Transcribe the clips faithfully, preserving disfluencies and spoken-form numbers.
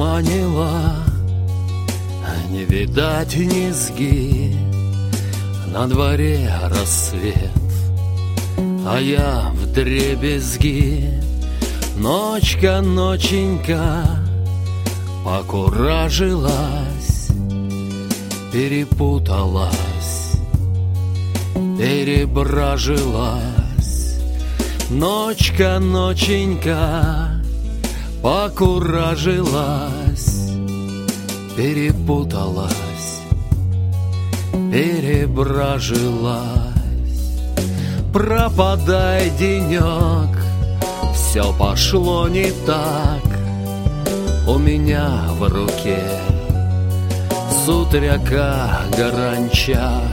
затуманила, не видать низги. На дворе рассвет, а я вдребезги. Ночка, ноченька покуражилась, перепуталась, перебражилась. Ночка, ноченька покуражилась, перепуталась, перебражилась. Пропадай, денек, все пошло не так. У меня в руке с утряка горанчак.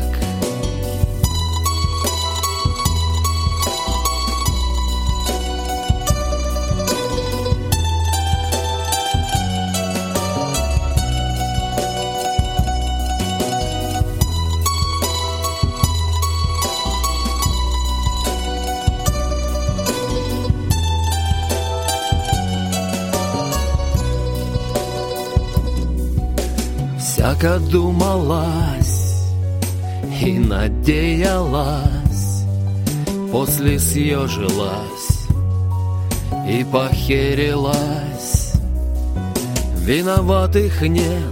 Всяко думалась и надеялась, после съежилась и похерилась. Виноватых нет,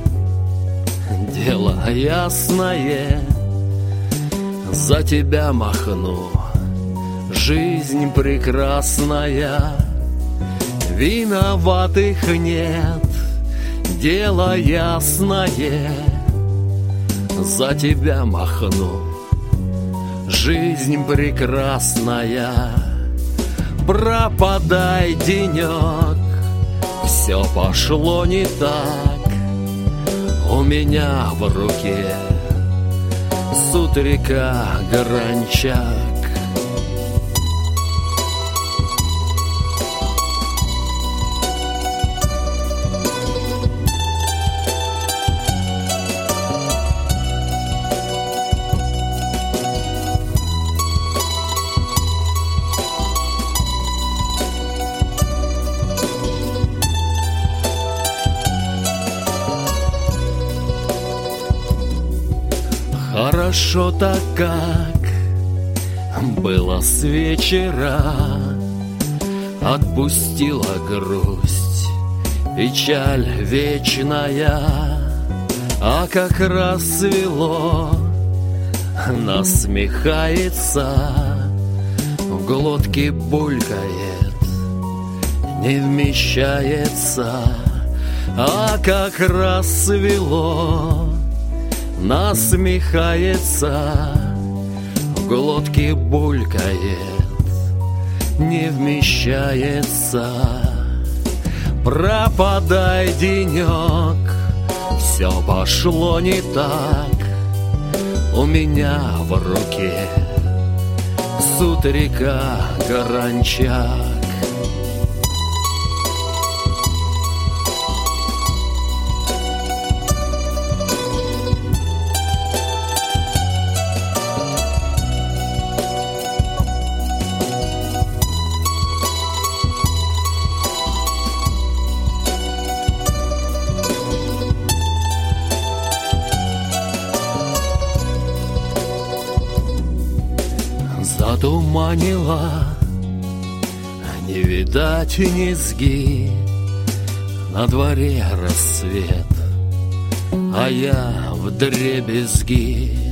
дело ясное. За тебя махну, жизнь прекрасная. Виноватых нет, дело ясное. За тебя махну, жизнь прекрасная. Пропадай, денек, все пошло не так. У меня в руке с утряка горанчак. Хорошо так, как было с вечера. Отпустила грусть, печаль вечная. А как рассвело, насмехается, в глотке булькает, не вмещается. А как рассвело, насмехается, в глотке булькает, не вмещается. Пропадай, денек, все пошло не так. У меня в руке с утряка горанчак. Затуманила, не видать низги. На дворе рассвет, а я вдребезги.